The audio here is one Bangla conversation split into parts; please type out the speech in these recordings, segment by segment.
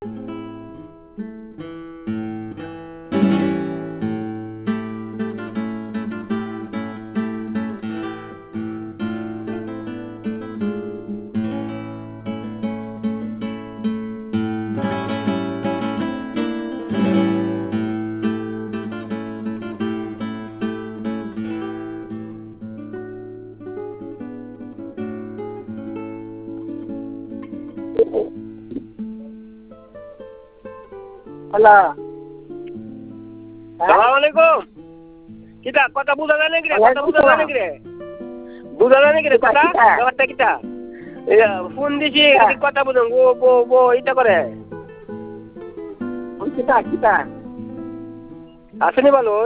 হ্যালো, সালাম আলাইকুম। কিটা কথা বুঝা যায় নাকি রে? কথা বুঝা যায় নাকি রে? বুঝা যায় নাকি রে কথা? ব্যাপারটা কিটা? ফোন দিছি কথা বুঝুন গো গো গো এটা করে। কিতা কিতা আসেনি ভালো?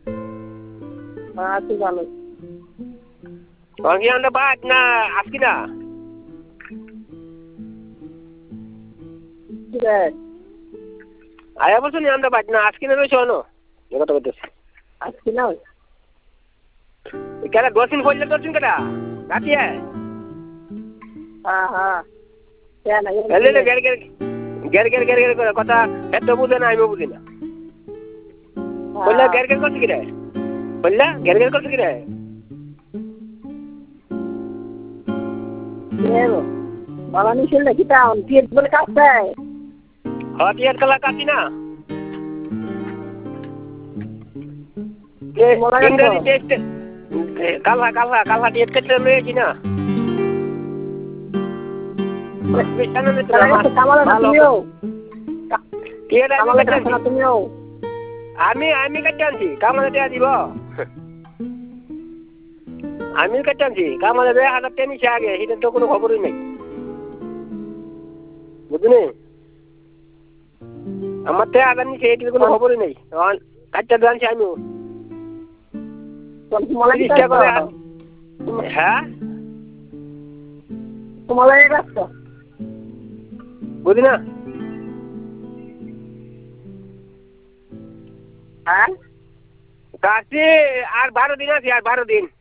আছি ভালো। কি আমরা বাদ না আজকে না? ঠিক আছে, আয়া বলছো নি আমরা বাদ না আজকে না রয়েছে অন এ কথা বলতেছি। আজকে না কেন দর্শন করলে দর্শন কেটা রাতি হ্যাঁ হ্যাঁ কেন এলে গের গের গের গের গের গের করে কথা এত বুঝে না আমি বুঝি না। বললে গের গের করছে কি রে? বললে গের গের করছে কি রে? বাবা নিষেল নাকি টাউন টিয়েট বলে কাছে হটিয়ার কালা কাটি না ইংরেজি টেস্ট কালা কালা কালা টিয়েট কেটে লয়েছি না আমি আমি কেটে আনছি কামালে দেয়া দিব আমি কেটে আনছি কামালে 1000 টাকা নিচে আগে সেটা তো কোনো খবরই নেই বুঝলি আমার 1000 নিচে এটির কোনো খবরই নেই কাটতে আনছি আমিও হ্যাঁ বুঝলি না হ্যাঁ কাছে আর 12 দিন আছে আর 12 দিন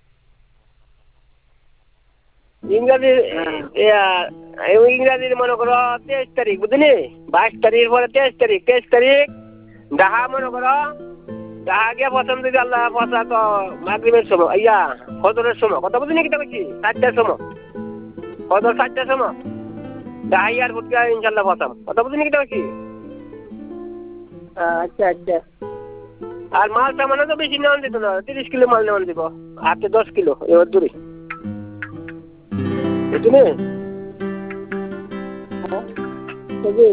ইংরাজি ইংরাজির মনে করো 23 তারিখ বুঝলি 22 তারিখ পরে 23 তারিখ ডাহা মনে করো ডাহা গিয়ে পছন্দ যদি আল্লাহ পয়সা তো মাগরিবের সময় ইয়া ফজরের সময় কথা বুঝলি কি বলছি 4টার সময় ফজর 4টার সময় ডাহা ইয়ার বুটকা ইনশাআল্লাহ পছন্দ কথা বুঝলি কি বলছি আচ্ছা আচ্ছা আর মাল সামানো তো বেশি নেওয়ান দিত না 30 কিলো মাল নেওয়ান দিব হাতে 10 কিলো এবার দূরে বুঝলি